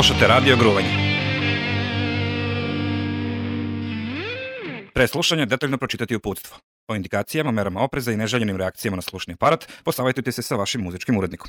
Slušate Radio Gruvanje. Pre slušanja detaljno pročitati uputstvo. O indikacijama, merama opreza i neželjenim reakcijama na slušni aparat posavajtujte se sa vašim muzičkim urednikom.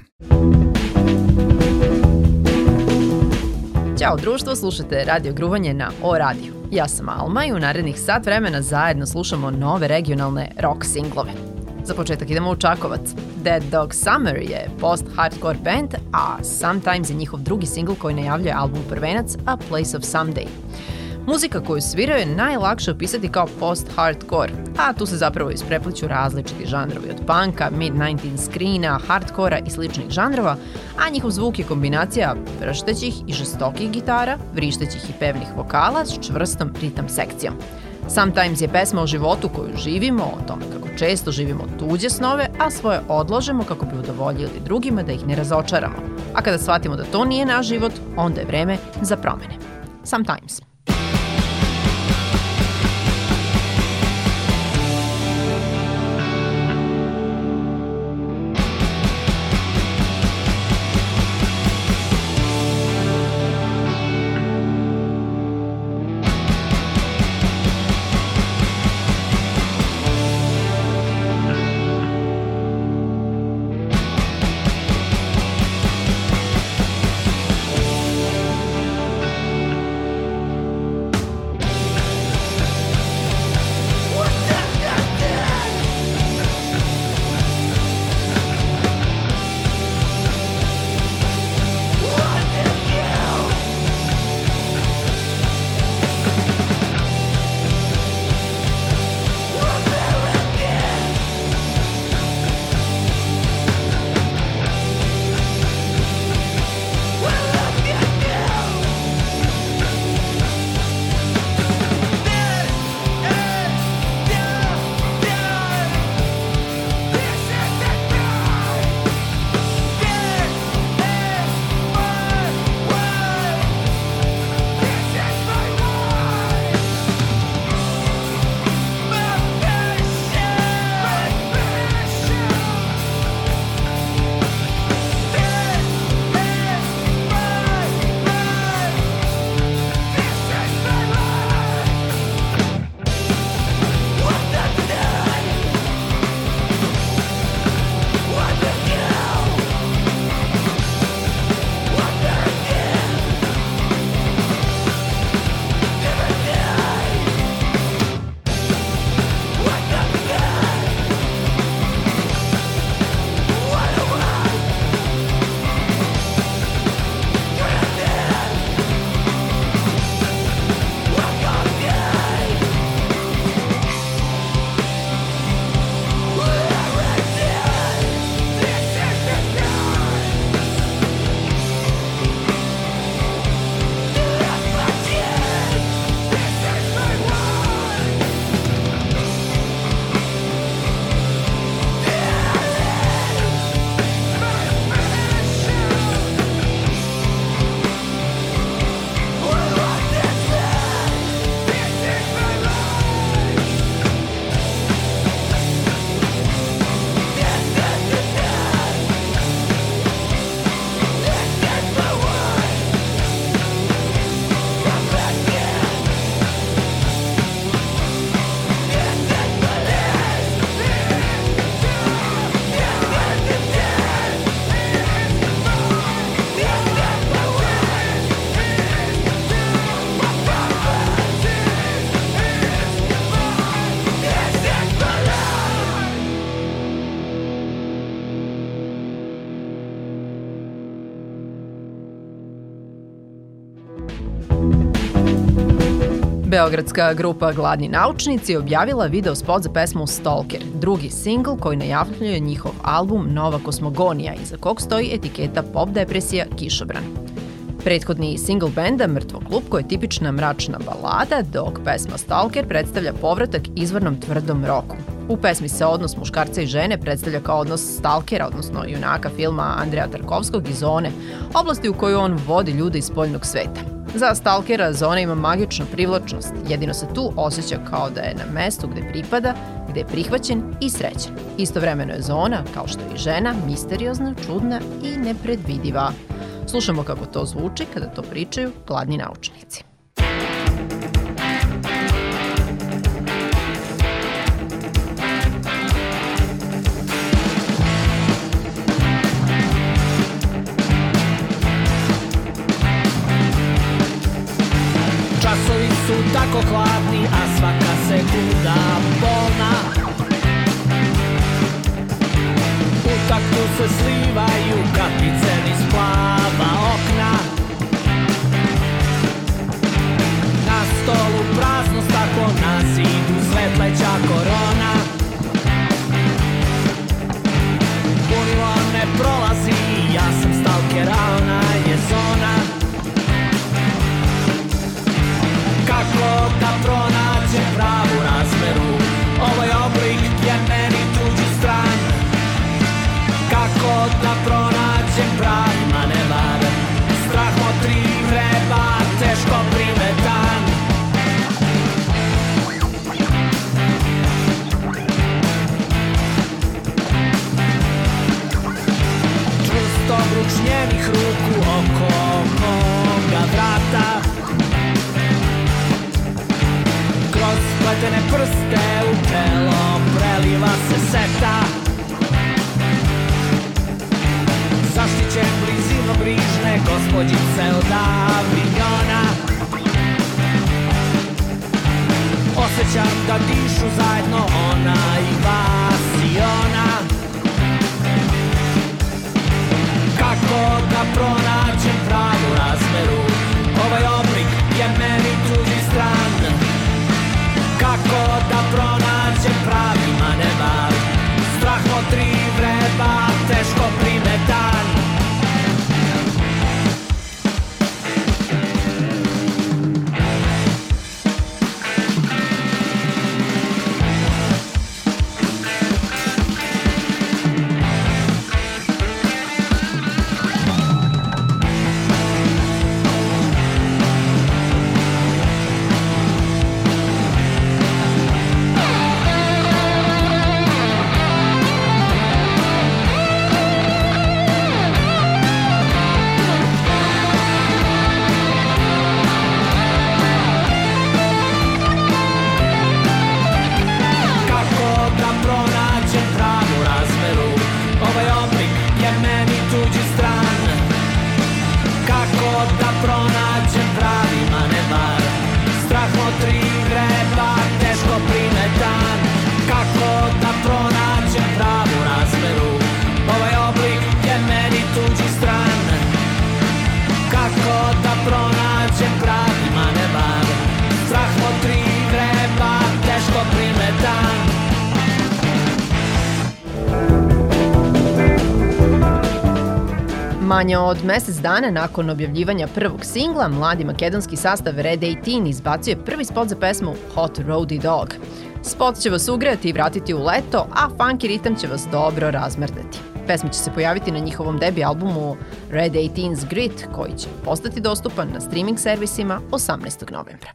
Ćao društvo, slušate Radio Gruvanje na O radiju. Ja sam Alma i u narednih sat vremena zajedno slušamo nove regionalne rock singlove. Za početak idemo u Čakovac. Dead Dog Summer je post-hardcore band, a Sometimes je njihov drugi singl koji najavljuje album prvenac A Place of Someday. Muzika koju sviraju je najlakše opisati kao post-hardcore, a tu se zapravo isprepliću različiti žanrovi od punka, mid-19 screena, hardcora i sličnih žanrova, a njihov zvuk je kombinacija vrštećih i žestokih gitara, vrištećih i pevnih vokala s čvrstom ritam sekcijom. Sometimes je pesma o životu koju živimo, o tome kako često živimo tuđe snove, a svoje odložemo kako bi udovoljili drugima da ih ne razočaramo. A kada shvatimo da to nije naš život, onda je vreme za promene. Sometimes. Beogradska grupa Gladni naučnici objavila video spot za pesmu Stalker, drugi singl koji najavljuje njihov album Nova kosmogonija, iza kog stoji etiketa pop depresija Kišobran. Prethodni singl benda Mrtvo klupko je tipična mračna balada, dok pesma Stalker predstavlja povratak izvornom tvrdom roku. U pesmi se odnos muškarca i žene predstavlja kao odnos stalkera, odnosno junaka filma Andreja Tarkovskog i Zone, oblasti u kojoj on vodi ljude iz spoljnog sveta. Za stalkera Zona ima magičnu privlačnost, jedino se tu osjeća kao da je na mestu gde pripada, gde je prihvaćen i srećen. Istovremeno je Zona, kao što je i žena, misteriozna, čudna i nepredvidiva. Slušamo kako to zvuči kada to pričaju gladni naučnici. Časovi su tako hladni, a svaka sekunda bolna. U taktu se slivaju kapice niz plava okna. Na stolu prazno staklo, na zidu svetleća korona. Punilo ne prolazi, ja sam stalker, a ona je zona. Kako da pronađem pravu razmeru, ovaj oblik je meni tuđi stran. Kako da pronađem pravi manevar, strah motri vreba, teško primetan. Čvrsto vruć njenih ruku oko moga vrata. Kroz spletene prste u telo preliva se seta. Zaštićen blizino brižne gospođice od Avignona. Osjećam da dišu zajedno ona i vas i ona. Kako da pronađem pravu razmeru, ovaj oblik je meni tuđi stran. Kako da pronađem pravi manevar, strah motri vreba, teško primetan. Manje od mesec dana nakon objavljivanja prvog singla, mladi makedonski sastav Red 18 izbacuje prvi spot za pesmu Hot Rowdy Dog. Spot će vas ugrejati i vratiti u leto, a funky ritam će vas dobro razmrdati. Pesma će se pojaviti na njihovom debi albumu Red 18's Grit, koji će postati dostupan na streaming servisima 18. novembra.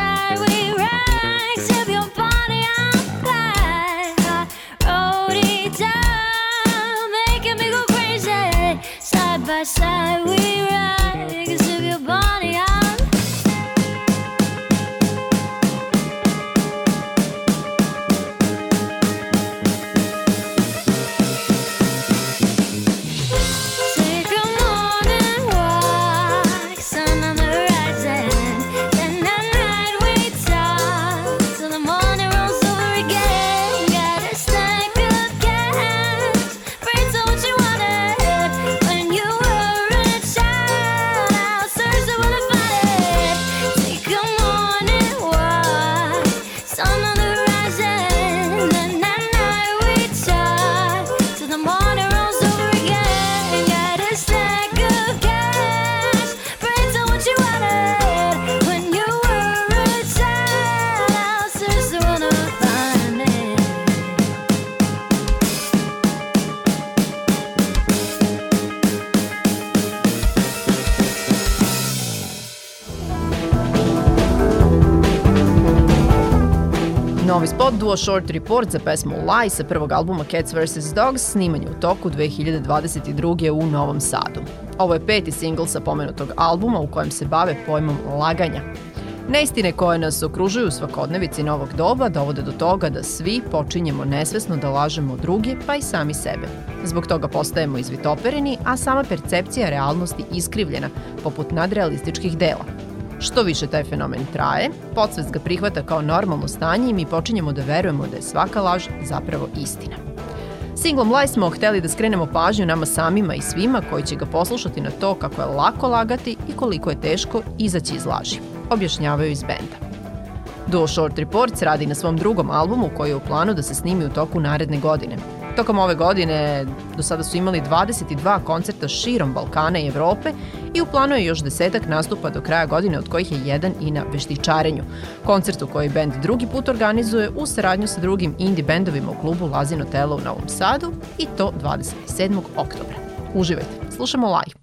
side we ride, except your body on fire. Wrote it down, making me go crazy. Side by side we ride, except your body on. Novi spot duo Short Report za pesmu Lie sa prvog albuma Cats vs. Dogs sniman je u toku 2022. u Novom Sadu. Ovo je 5. singl sa pomenutog albuma u kojem se bave pojmom laganja. Neistine koje nas okružuju u svakodnevici novog doba dovode do toga da svi počinjemo nesvesno da lažemo druge, pa i sami sebe. Zbog toga postajemo izvitopereni, a sama percepcija realnosti iskrivljena, poput nadrealističkih dela. Što više taj fenomen traje, podsvest ga prihvata kao normalno stanje i mi počinjemo da verujemo da je svaka laž zapravo istina. Singlom Lie smo hteli da skrenemo pažnju nama samima i svima koji će ga poslušati na to kako je lako lagati i koliko je teško izaći iz laži, objašnjavaju iz benda. Duo Short Reports radi na svom drugom albumu koji je u planu da se snimi u toku naredne godine. Tokom ove godine do sada su imali 22 koncerta širom Balkana i Evrope i u planu je još 10 nastupa do kraja godine, od kojih je jedan i na Veštičarenju. Koncertu koji bend drugi put organizuje u saradnju sa drugim indie bendovima u klubu Lazino Telo u Novom Sadu i to 27. oktobra. Uživajte, slušamo Lie.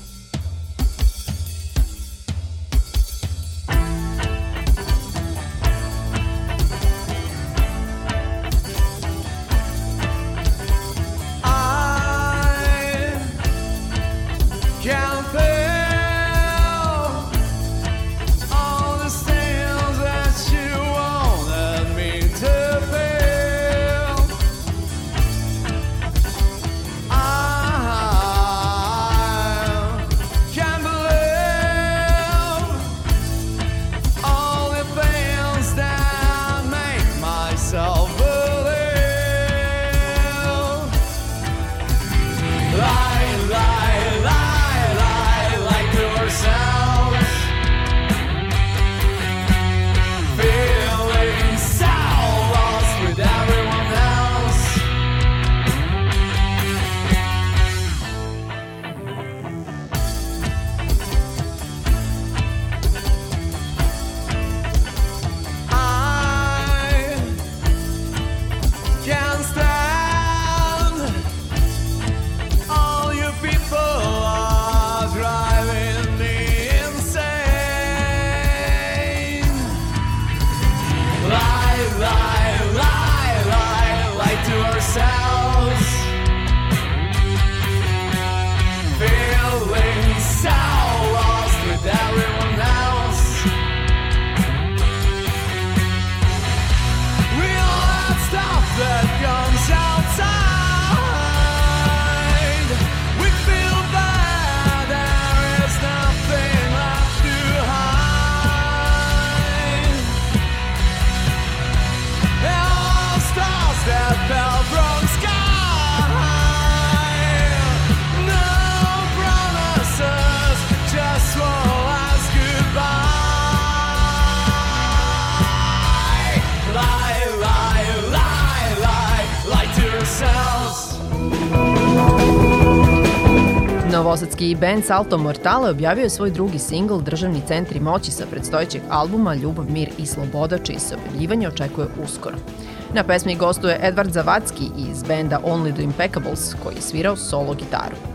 Novosadski band Salto Mortale objavio je svoj drugi singl Državni centri moći sa predstojećeg albuma Ljubav, mir i sloboda, čiji se objavljivanje očekuje uskoro. Na pesmi gostuje Edvard Zavadski iz benda Only the Impeccables, koji je svirao solo gitaru.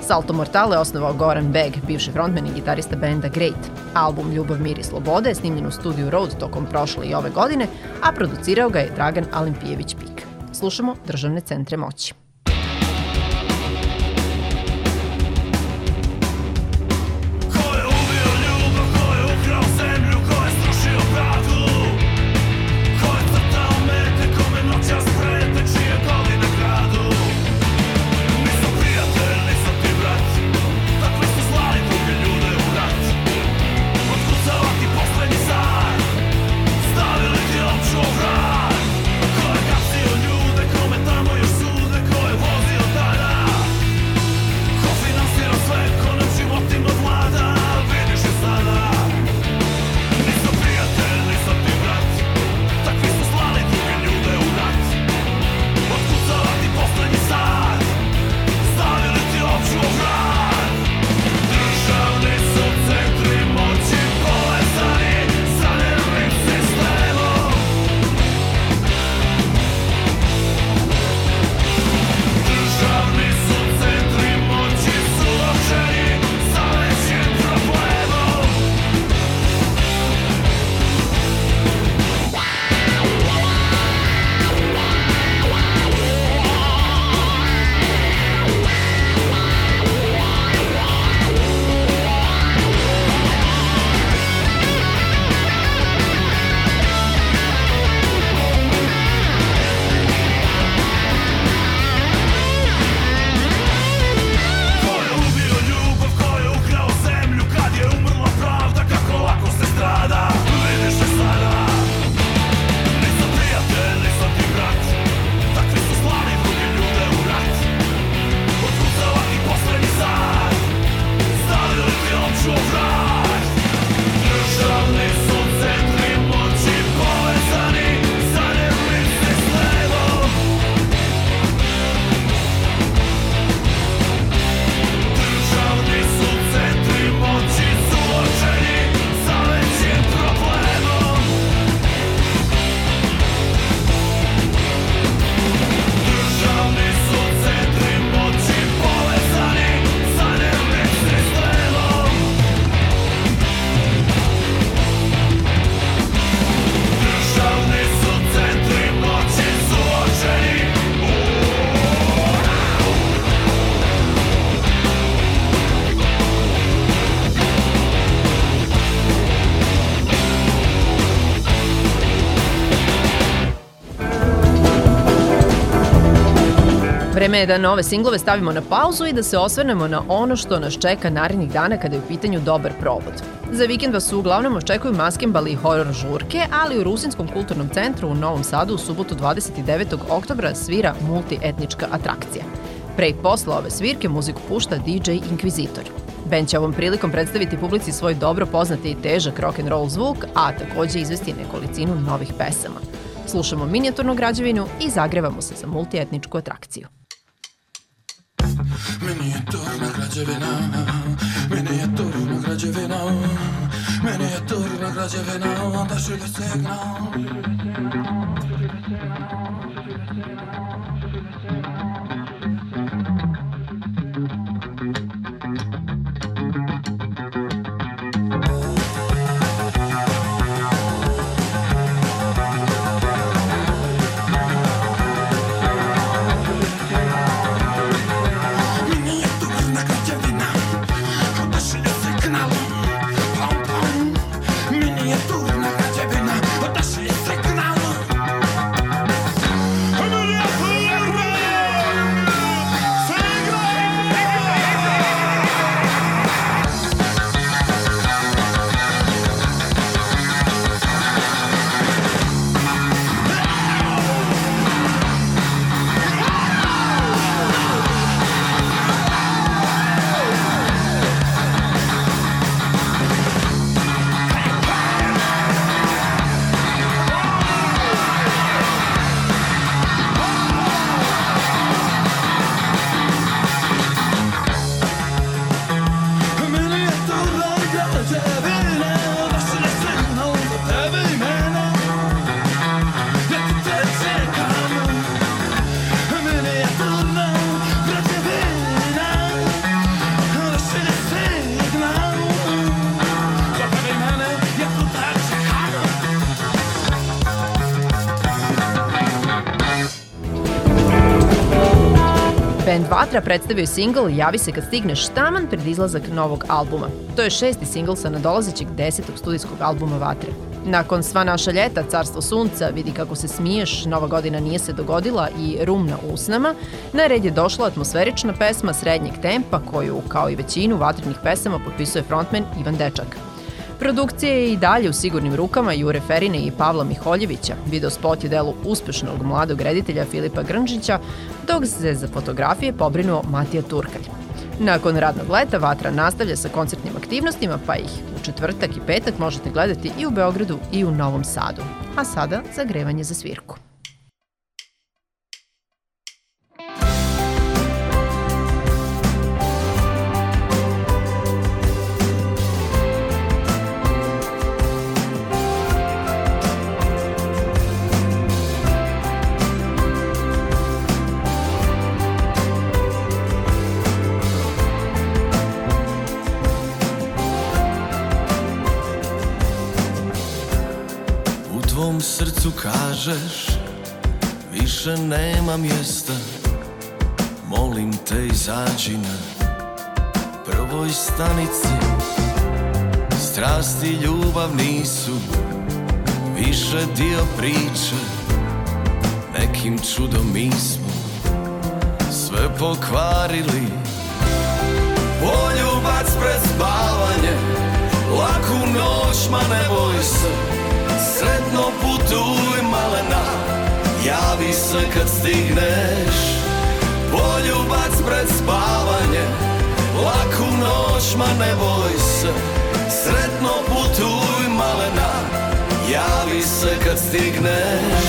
Salto Mortale osnovao Goran Beg, bivši frontman i gitarista benda Great. Album Ljubav, mir i slobode je snimljen u studiju Road tokom prošle i ove godine, a producirao ga je Dragan Alimpijević-Pik. Slušamo Državne centre moći. Vreme je da nove singlove stavimo na pauzu i da se osvrnemo na ono što nas čeka narednih dana kada je u pitanju dobar provod. Za vikend vas uglavnom očekuju maskembali i horor žurke, ali u Rusinskom kulturnom centru u Novom Sadu u subotu 29. oktobra svira multietnička atrakcija. Pre i posle ove svirke muziku pušta DJ Inkvizitor. Band će ovom prilikom predstaviti publici svoj dobro poznati i težak rock'n'roll zvuk, a takođe izvesti nekolicinu novih pesama. Slušamo minijaturnu građevinu i zagrevamo se za multietničku atrakciju. Minijaturna građevina, minijaturna građevina, minijaturna građevina, da šilje signal. Minijaturna građevina, odašli signal. Band Vatra predstavio je singl Javi se kad stigneš taman pred izlazak novog albuma. To je 6. singl sa nadolazećeg 10. studijskog albuma Vatre. Nakon Sva naša ljeta, Carstvo sunca, Vidi kako se smiješ, Nova godina nije se dogodila i Rum na usnama, na red je došla atmosferična pesma srednjeg tempa koju, kao i većinu vatrenih pesama, potpisuje frontman Ivan Dečak. Produkcija je i dalje u sigurnim rukama Jure Ferine i Pavla Miholjevića. Videospot je delo uspešnog mladog reditelja Filipa Grnčića, dok se za fotografije pobrinuo Matija Turkalj. Nakon radnog leta Vatra nastavlja sa koncertnim aktivnostima, pa ih u četvrtak i petak možete gledati i u Beogradu i u Novom Sadu. A sada zagrevanje za svirku. U srcu kažeš, više nema mjesta, molim te izađi na prvoj stanici. Strast i ljubav nisu više dio priče, nekim čudom mi smo sve pokvarili. Poljubac pred spavanje, laku noć, ma ne boj se. Sretno putuj malena, javi se kad stigneš. Poljubac pred spavanje, laku noć, ma ne boj se. Sretno putuj malena, javi se kad stigneš.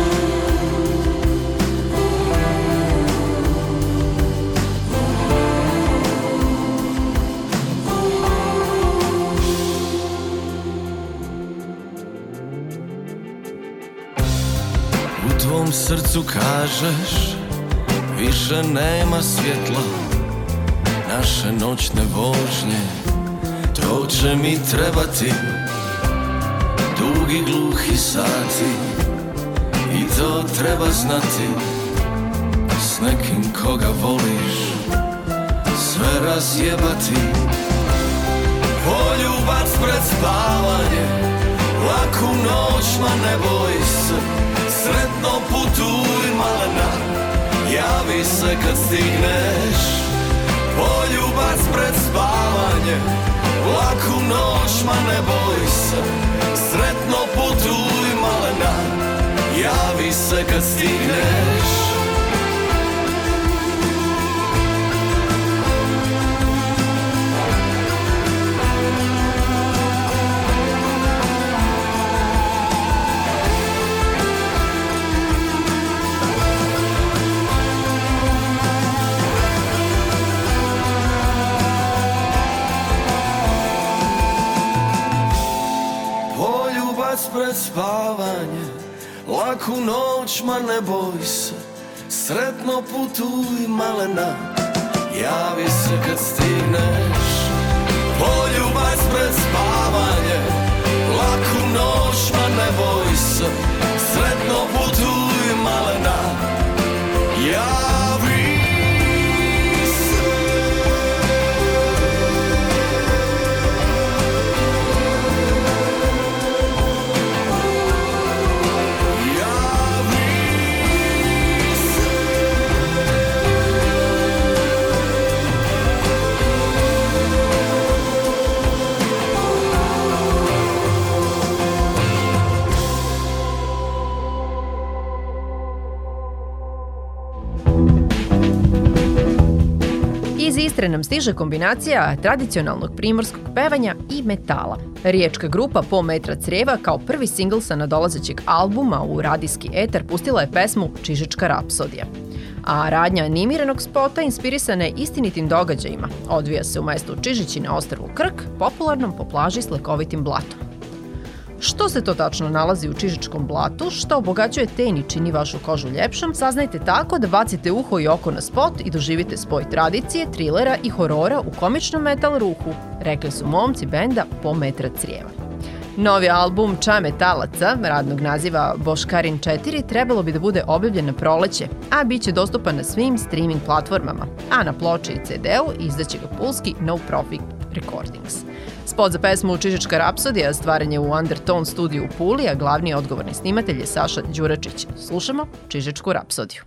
U tvom srcu kažeš, više nema svjetla, naše noćne vožnje, to će mi trebati, dugi gluhi sati, i to treba znati, s nekim koga voliš, sve razjebati. Poljubac pred spavanje, laku noć, ma ne boj se. Sretno putuj malena, javi se kad stigneš. Poljubac pred spavanje, laku noć, ma ne boj se. Sretno putuj malena, javi se kad stigneš. Pred spavanje, laku noć, ma ne boj se. Sretno putuj malena, javi se kad stigneš. Poljubac pred spavanje, laku noć, ma ne boj se. Sretno putuj malena, javi se. Iz Istre nam stiže kombinacija tradicionalnog primorskog pevanja i metala. Riječka grupa Po metra crijeva kao prvi singl sa nadolazećeg albuma u radijski etar pustila je pesmu Čižička rapsodija. A radnja animiranog spota inspirisana je istinitim događajima. Odvija se u mestu Čižići na ostrvu Krk, popularnom po plaži s lekovitim blatom. Što se to tačno nalazi u Čižičkom blatu, što obogaćuje ten i čini vašu kožu ljepšom, saznajte tako da bacite uho i oko na spot i doživite spoj tradicije, trilera i horora u komičnom metal ruhu, rekli su momci benda Po metra crijeva. Novi album Ča metalaca, radnog naziva Boškarin 4, trebalo bi da bude objavljen na proleće, a bit će dostupan na svim streaming platformama, a na ploči i CD-u izdaće ga pulski No Profit Recordings. Spot za pesmu Čižečka rapsodija stvaran je u Undertone studiju u Puli, a glavni odgovorni snimatelj je Saša Đuračić. Slušamo Čižečku rapsodiju.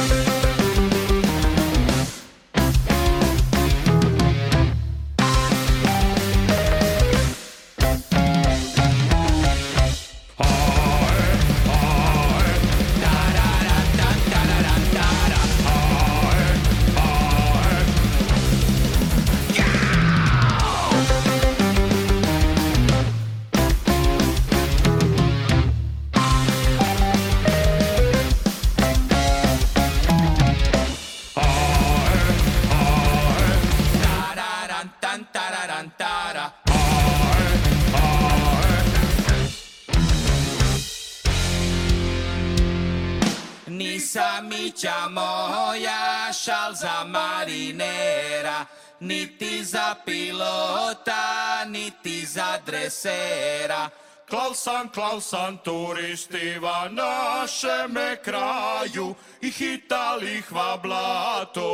Samića moja, šal za marinera, niti za pilota, niti za dresera. Klao sam turistiva našeme kraju i hitali hva blato.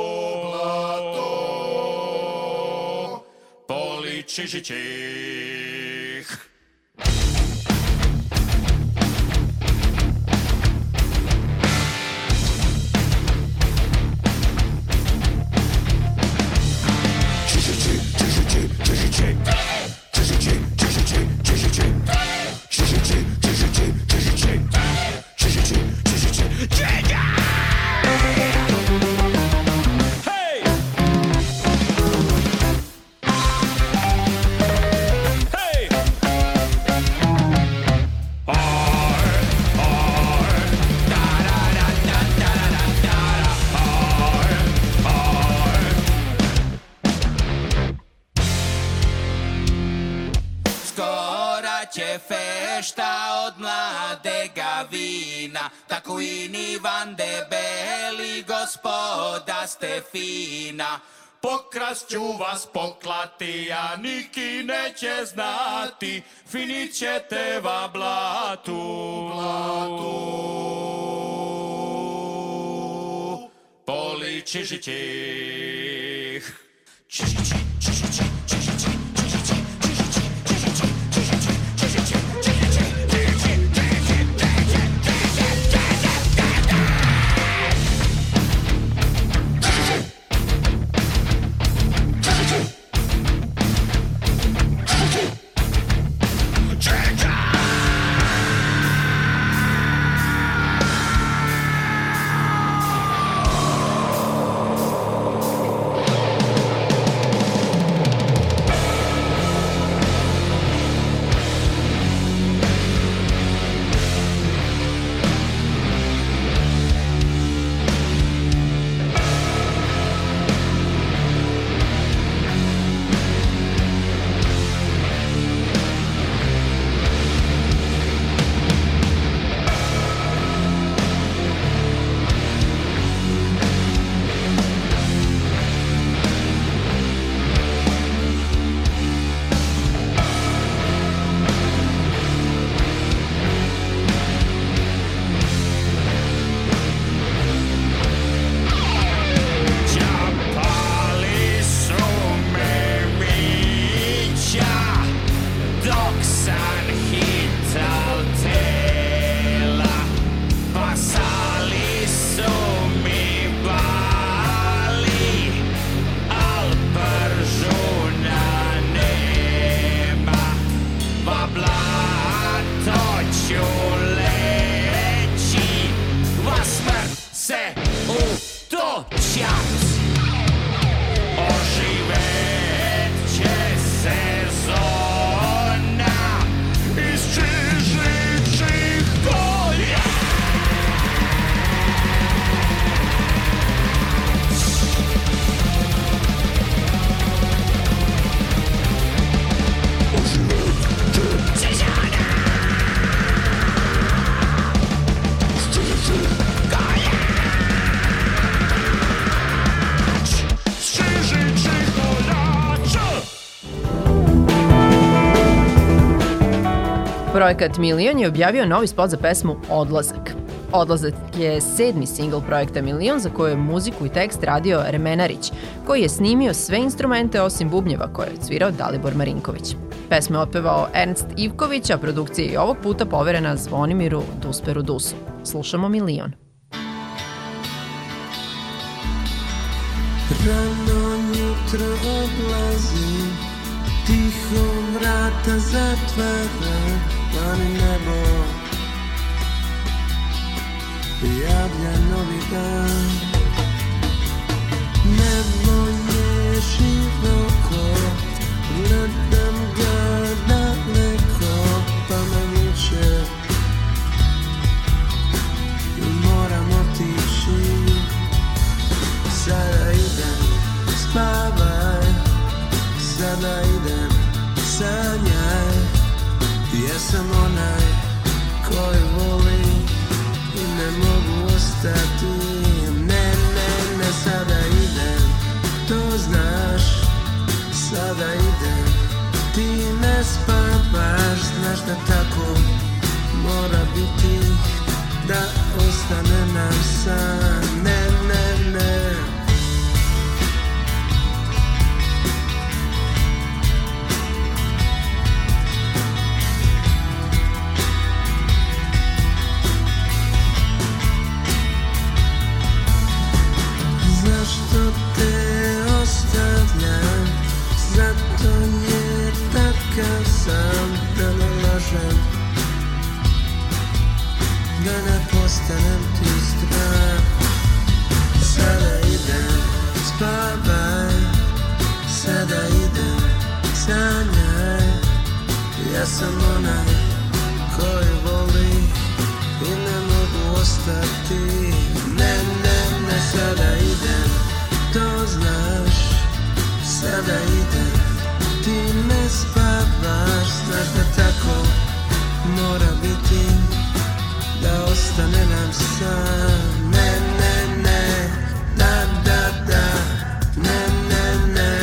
Poličižićih. Fešta od mladega vina, tako i ni van debeli, gospoda Stefina. Pokrast ću vas poklati, a niki neće znati, finit ćete va blatu. Poličižićih. Projekat Milion je objavio novi spot za pesmu Odlazak. Odlazak je 7. singl projekta Milion za koju je muziku i tekst radio Remenarić, koji je snimio sve instrumente osim bubnjeva koje je svirao Dalibor Marinković. Pesmu je otpevao Ernst Ivković, a produkcija je ovog puta poverena Zvonimiru Dusperu Dusu. Slušamo Milion. Rano jutro odlazim, tiho vrata zatvaram, plani nebo javlja novi dan. Nebo je široko, gledam ga daleko, pa me vuče i moram otići. Sada idem, spavaj, sada idem, sanjaj. Ja sam onaj koji voli i ne mogu ostati. Ne, ne, ne, sada idem, to znaš. Sada idem, ti ne spavaš. Znaš da tako mora biti, da ostane nam san. Ne, ne, ne. Zašto te ostavljam? Zato je takav sam, da ne lažem, da ne postanem ti strah. Sada idem, spavaj, sada idem, sanjaj. Ja sam onaj koji voli i ne mogu ostati. Ne, ne, ne, sada idem, to znaš. Sada idem, ti ne spavaš. Znaš da tako mora biti, da ostane nam san. Ne, ne, ne, da, da, da, ne, ne, ne.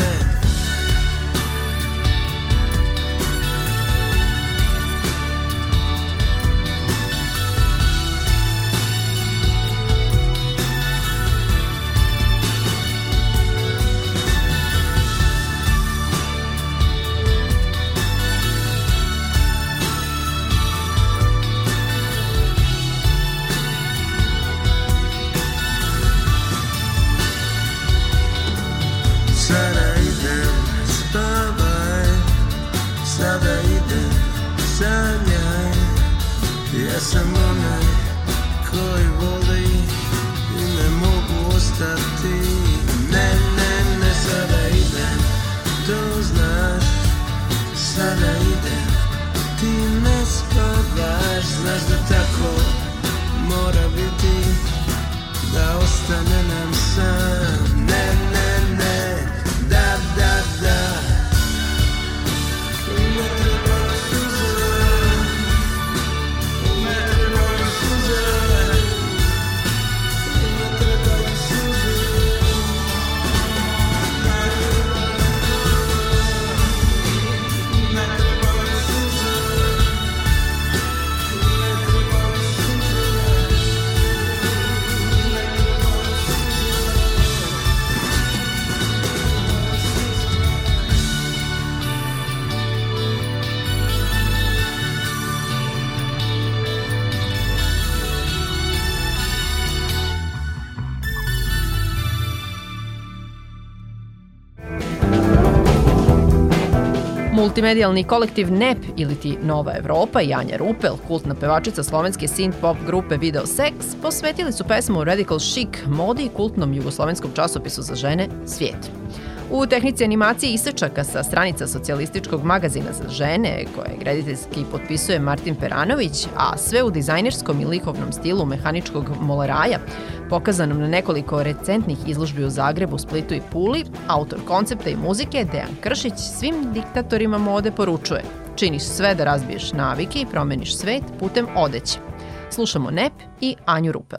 Sada idem, spavaj, sada idem, sanjaj. Ja sam onaj koji voli i ne mogu ostati. Ne, ne, ne, sada idem, to znaš. Sada idem, ti ne spavaš. Znaš da tako mora biti, da ostane nam san. Ne, ne, ne, da, da, da. Ne trebaju suze, ne trebaju suze, ne trebaju suze. Ne trebaju suze, ne trebaju suze. Multimedijalni kolektiv NEP ili ti Nova Evropa i Anja Rupel, kultna pevačica slovenske synth-pop grupe Video Sex, posvetili su pesmu Radical Chic modi i kultnom jugoslovenskom časopisu za žene Svijet. U tehnici animacije isečaka sa stranica socijalističkog magazina za žene, koje graditeljski potpisuje Martin Peranović, a sve u dizajnerskom i likovnom stilu mehaničkog moleraja, pokazanom na nekoliko recentnih izložbi u Zagrebu, Splitu i Puli, autor koncepta i muzike Dejan Kršić svim diktatorima mode poručuje: činiš sve da razbiješ navike i promeniš svet putem odeće. Slušamo NEP i Anju Rupel.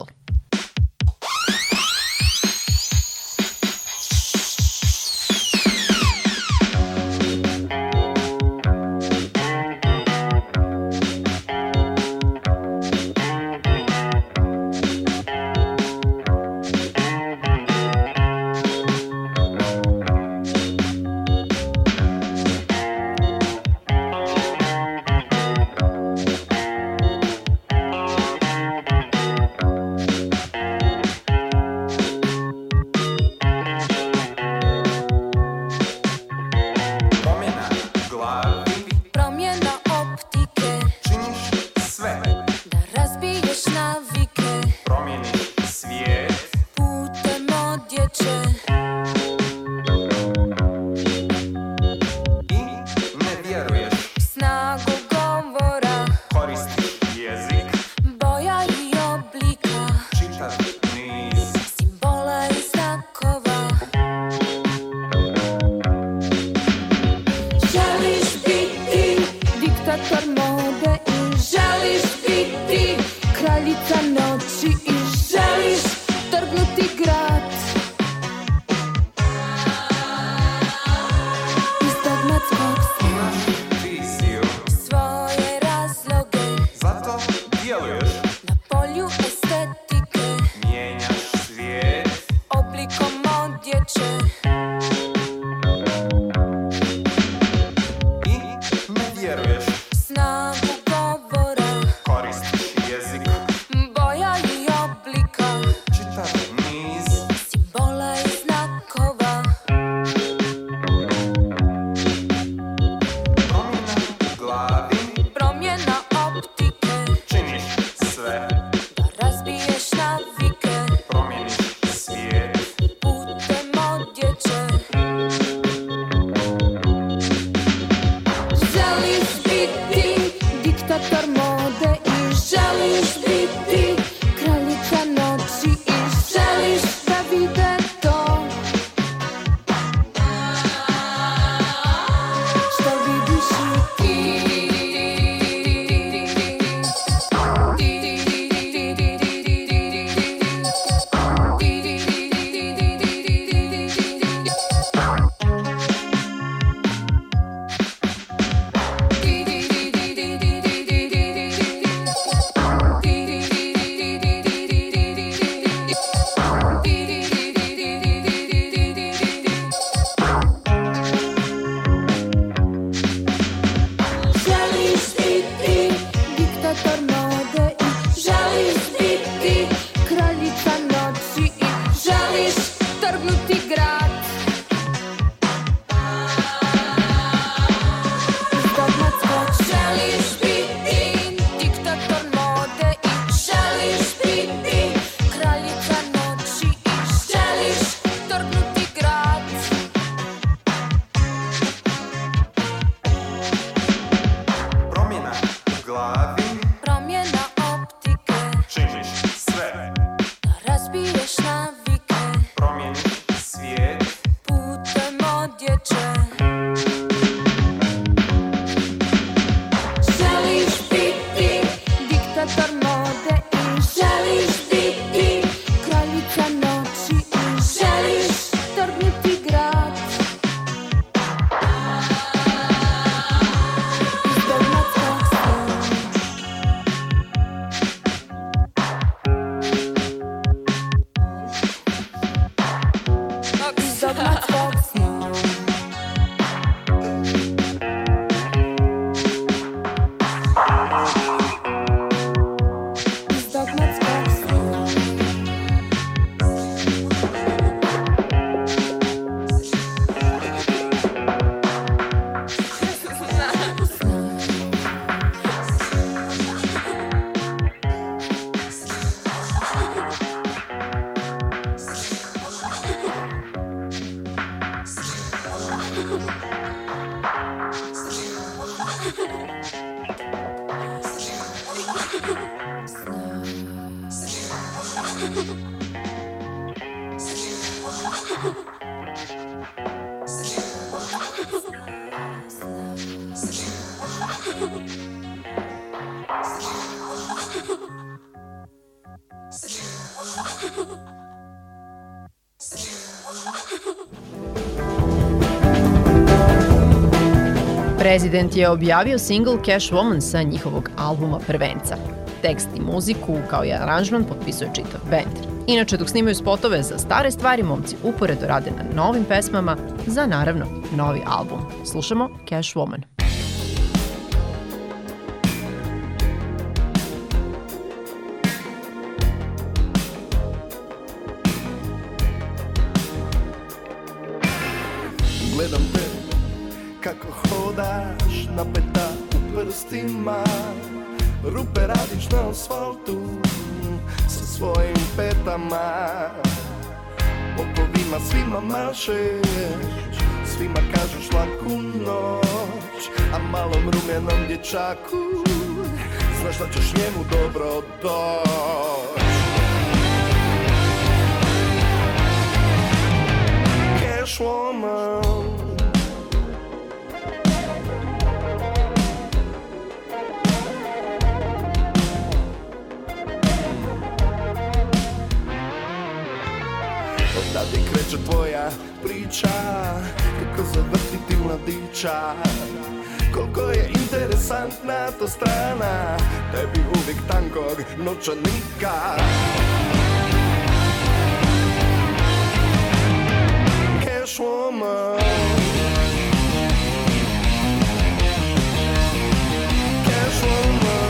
kraljica noći i želiš trgnuti grad. Iz dogmatskog sna svoje razloge Zato djeluješ, na polju estetike mijenjaš svijet. oblikom odjeće. I ne vjeruješ, Snagu govora, koristiš jezik, boja i oblika, čitav niz. simbola i znakova. Promjena u glavi, Promjena optike, činiš sve, da razbiješ navike promjeniš svijet. putem odjeće. Želiš biti diktator mode i želiš biti kraljica noći i želiš da vide to što vidiš i ti. Želiš biti diktator mode i želiš biti kraljica noći i želiš trgnuti grad. Iz dogmatskog želiš biti diktator mode i želiš biti kraljica noći i želiš trgnuti grad. Promjena u glavi, Promjena optike, činiš sve, da razbiješ navike promjeniš svijet. putem odjeće. Želiš biti diktator mode i želiš biti kraljica noći i želiš trgnuti grad. Iz dogmatskog sna iz dogmatskog sna. Iz dogmatskog sna. Prezident je objavio single Cash Woman sa njihovog albuma Prvenca. Tekst i muziku kao i aranžman potpisuje čitav bend. Inače, dok snimaju spotove za stare stvari, momci uporedo rade na novim pesmama za, naravno, novi album. Slušamo Cash Woman. Gledam te kako hodaš napeta u prstima, rupe radiš na asfaltu sa svojim petama. Popovima svima mašeš, svima kažeš laku noć, a malom rumenom dječaku znaš da ćeš njemu dobro doć. Cash woman, Sad je kreće tvoja priča, kako zavrtiti mladića. Koliko je interesantna to strana, tebi uvijek tankog novčanika. Cash woman, cash woman.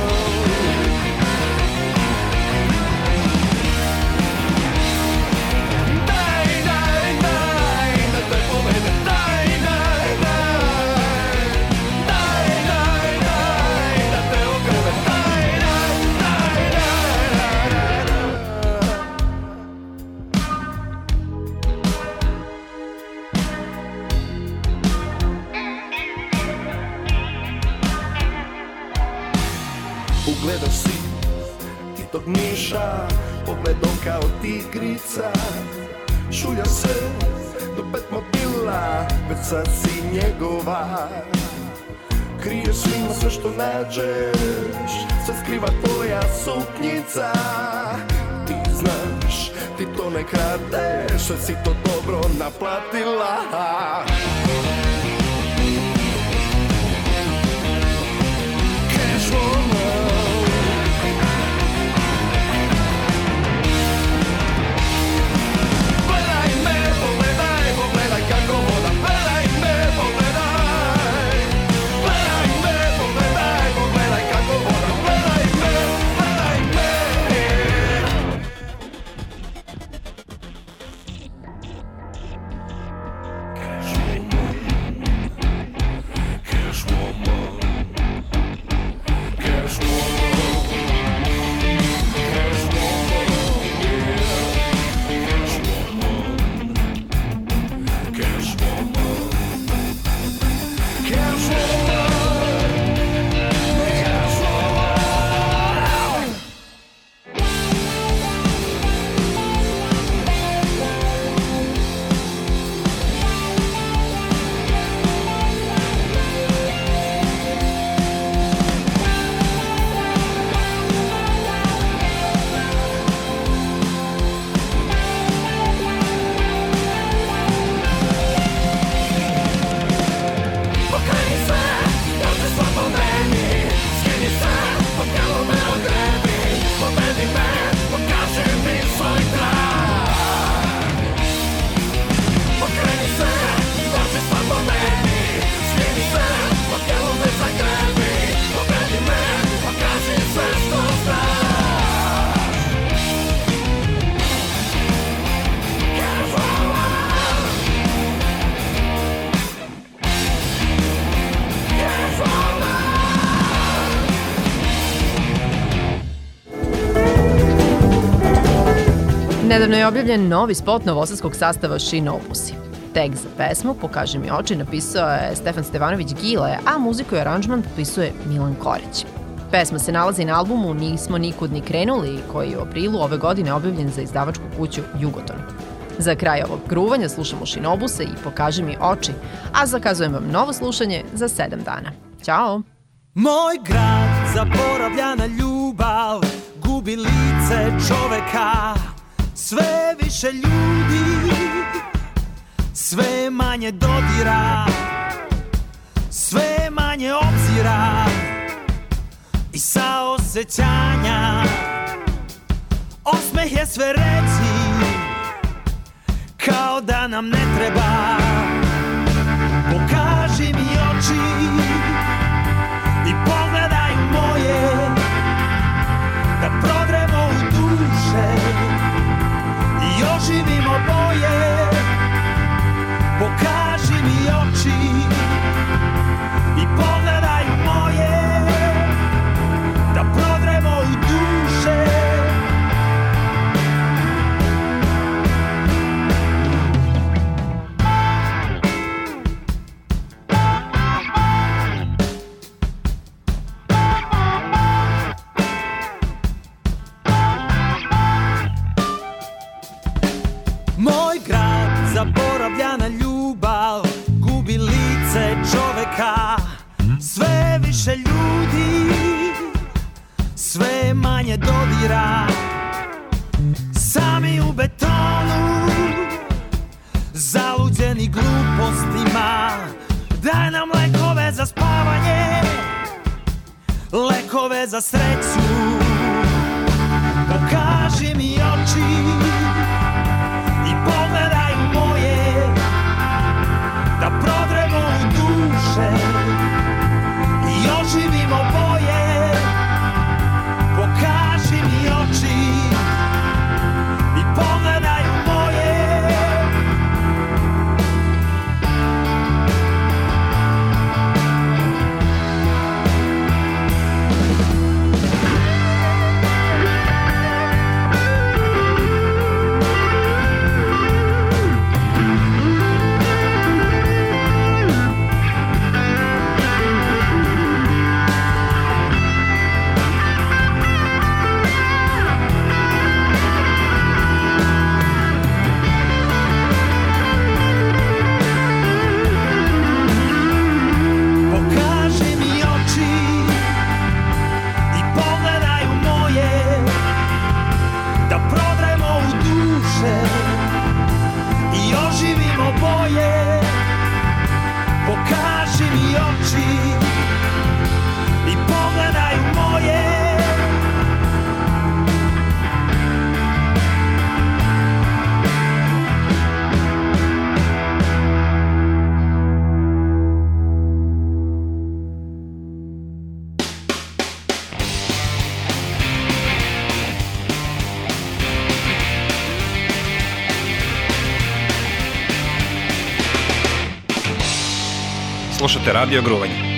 Ugledaš si ti tog miša, pogledom kao tigrica. Šuljaš se do Petmobila, već sad si njegova. Kriješ svima sve što nađeš, sve skriva tvoja suknjica. Ti znaš, ti to ne kradeš, sve si to dobro naplatila. Cash woman. Gledaj me, pogledaj, pogledaj kako hodam. Gledaj me, pogledaj. Gledaj me, pogledaj, pogledaj kako hodam. Gledaj me, gledaj me. Cash woman. Cash woman. Cash woman, cash woman, yeah. Cash woman, cash woman, cash woman. Pokreni se, dođi slabo meni, skini se, odjelo me odredi, pobedi me, pokaži mi svoj trag. Pokreni se, dođi slabo meni, skini se, odjelo me zagrebi, pobedi me, pokaži sve što znaš. Cash woman. Cash woman. Nedavno je objavljen novi spot novosadskog sastava Shinobusi. Tekst za pesmu Pokaži mi oči napisao je Stefan Stevanović Gile, a muziku i aranžman popisuje Milan Korić. Pesma se nalazi na albumu Nismo nikud ni krenuli, koji je u aprilu ove godine objavljen za izdavačku kuću Jugoton. Za kraj ovog gruvanja slušamo Shinobuse i Pokaži mi oči, a zakazujem vam novo slušanje za 7 dana. Ćao! Moj grad, zaboravljana ljubav, gubi lice čoveka. Sve više ljudi, sve manje dodira, sve manje obzira i saosećanja. Osmeh je sve reći, kao da nam ne treba. Pokaži mi oči i pogledaj moje, da prodremo u duše i oživimo boje. Pokaži mi oči i pogledaj moje, da prodremo u duše. Moj grad, zaboravljana ljubav, gubi lice čoveka. Sve više ljudi, sve manje dodira. Sami u betonu, Daj nam lekove za spavanje, lekove za sreću. Pokaži mi oči i pogledaj u moje, da prodremo u duše i oživimo boje. Pokaži mi oči i pogledaj u moje. Slušate Radio Gruvanje.